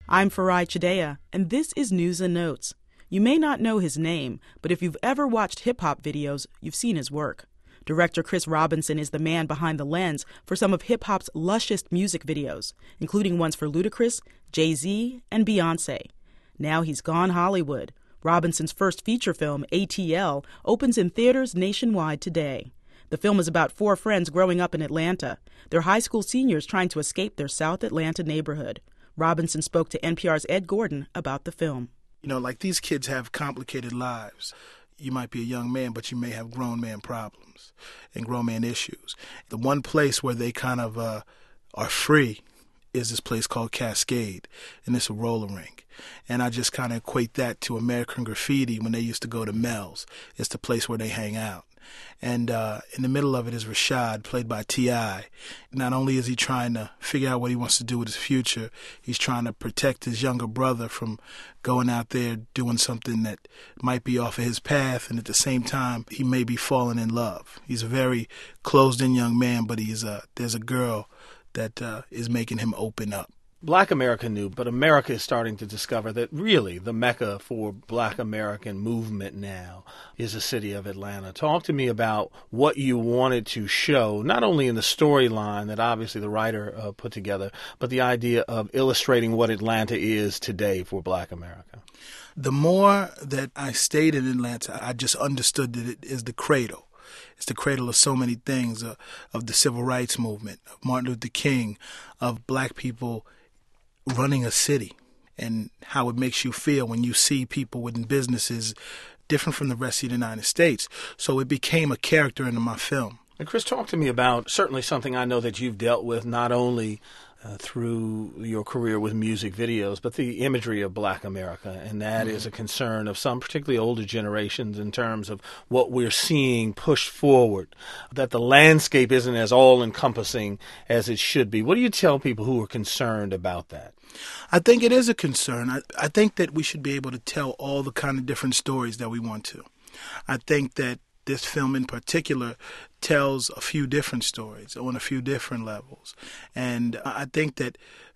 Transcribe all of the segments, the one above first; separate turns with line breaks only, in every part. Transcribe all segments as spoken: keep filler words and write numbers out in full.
I'm Farai Chidea, and this is News and Notes. You may not know his name, but if you've ever watched hip-hop videos, you've seen his work. Director Chris Robinson is the man behind the lens for some of hip-hop's lushest music videos, including ones for Ludacris, Jay-Z, and Beyoncé. Now he's gone Hollywood. Robinson's first feature film, A T L, opens in theaters nationwide today. The film is about four friends growing up in Atlanta. They're high school seniors trying to escape their South Atlanta neighborhood. Robinson spoke to N P R's Ed Gordon about the film.
You know, like these kids have complicated lives. You might be a young man, but you may have grown man problems and grown man issues. The one place where they kind of uh, are free is this place called Cascade, and it's a roller rink. And I just kind of equate that to American Graffiti when they used to go to Mel's. It's the place where they hang out. And uh, in the middle of it is Rashad, played by T I Not only is he trying to figure out what he wants to do with his future, he's trying to protect his younger brother from going out there doing something that might be off of his path, and at the same time, he may be falling in love. He's a very closed-in young man, but he's uh, there's a girl that uh, is making him open up.
Black America knew, but America is starting to discover that really the mecca for Black American movement now is the city of Atlanta. Talk to me about what you wanted to show, not only in the storyline that obviously the writer uh, put together, but the idea of illustrating what Atlanta is today for Black America.
The more that I stayed in Atlanta, I just understood that it is the cradle. It's the cradle of so many things, uh, of the civil rights movement, of Martin Luther King, of black people running a city, and how it makes you feel when you see people within businesses different from the rest of the United States. So it became a character in my film.
And Chris, talk to me about certainly something I know that you've dealt with not only uh, through your career with music videos, but the imagery of Black America. And that mm-hmm. is a concern of some particularly older generations in terms of what we're seeing pushed forward, that the landscape isn't as all-encompassing as it should be. What do you tell people who are concerned about that?
I think it is a concern. I, I think that we should be able to tell all the kind of different stories that we want to. I think that this film in particular tells a few different stories on a few different levels. And I think that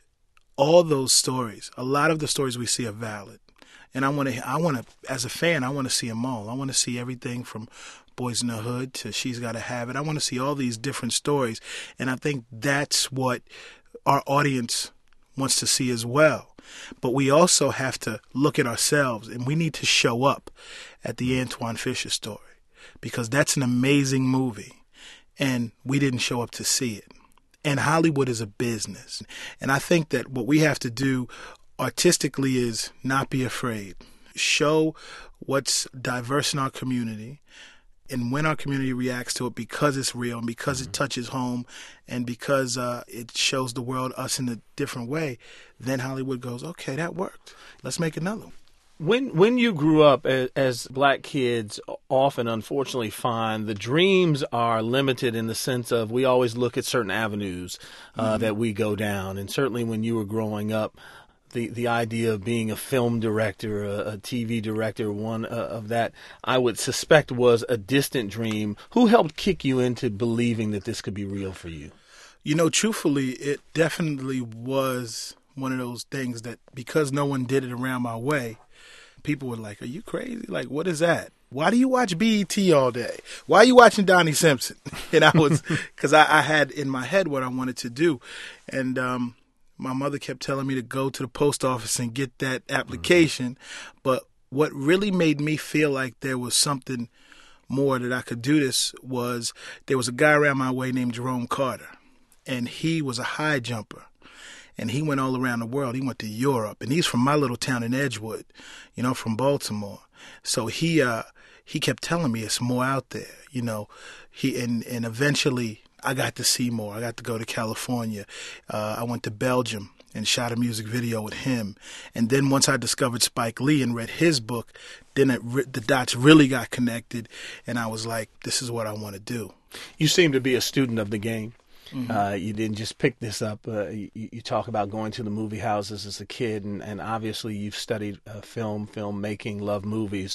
all those stories, a lot of the stories we see are valid. And I want to, I want to, as a fan, I want to see them all. I want to see everything from Boys in the Hood to She's Gotta Have It. I want to see all these different stories. And I think that's what our audience wants to see as well. But we also have to look at ourselves, and we need to show up at the Antwone Fisher story, because that's an amazing movie, and we didn't show up to see it. And Hollywood is a business. And I think that what we have to do artistically is not be afraid. Show what's diverse in our community, and when our community reacts to it because it's real and because mm-hmm. it touches home and because uh, it shows the world us in a different way, then Hollywood goes, okay, that worked. Let's make another one.
When when you grew up as, as black kids, often, unfortunately, find the dreams are limited in the sense of we always look at certain avenues uh, mm-hmm. that we go down. And certainly when you were growing up, the, the idea of being a film director, a, a T V director, one uh, of that, I would suspect was a distant dream. Who helped kick you into believing that this could be real for you?
You know, truthfully, it definitely was one of those things that because no one did it around my way, people were like, are you crazy? Like, what is that? Why do you watch B E T all day? Why are you watching Donnie Simpson? And I was, because I, I had in my head what I wanted to do. And um, my mother kept telling me to go to the post office and get that application. Mm-hmm. But what really made me feel like there was something more that I could do this was there was a guy around my way named Jerome Carter. And he was a high jumper. And he went all around the world. He went to Europe. And he's from my little town in Edgewood, you know, from Baltimore. So he uh, he kept telling me it's more out there, you know. He and, and eventually I got to see more. I got to go to California. Uh, I went to Belgium and shot a music video with him. And then once I discovered Spike Lee and read his book, then it, the dots really got connected. And I was like, this is what I want to do.
You seem to be a student of the game.
Mm-hmm.
Uh, you didn't just pick this up. Uh, you, you talk about going to the movie houses as a kid, and, and obviously you've studied uh, film, filmmaking, love movies.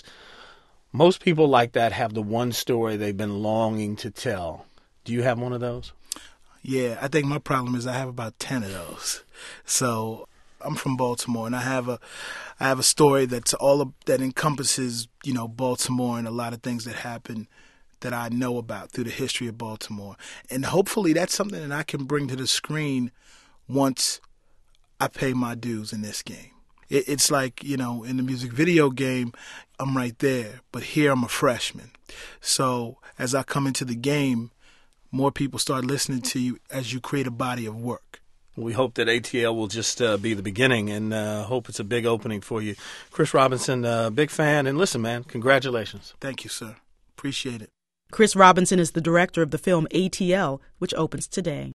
Most people like that have the one story they've been longing to tell. Do you have one of those?
Yeah, I think my problem is I have about ten of those. So I'm from Baltimore, and I have a, I have a story that's all of, that encompasses, you know, Baltimore and a lot of things that happen that I know about through the history of Baltimore. And hopefully that's something that I can bring to the screen once I pay my dues in this game. It, it's like, you know, in the music video game, I'm right there, but here I'm a freshman. So as I come into the game, more people start listening to you as you create a body of work.
We hope that A T L will just uh, be the beginning, and uh, hope it's a big opening for you. Chris Robinson, uh, big fan. And listen, man, congratulations.
Thank you, sir. Appreciate it.
Chris Robinson is the director of the film A T L, which opens today.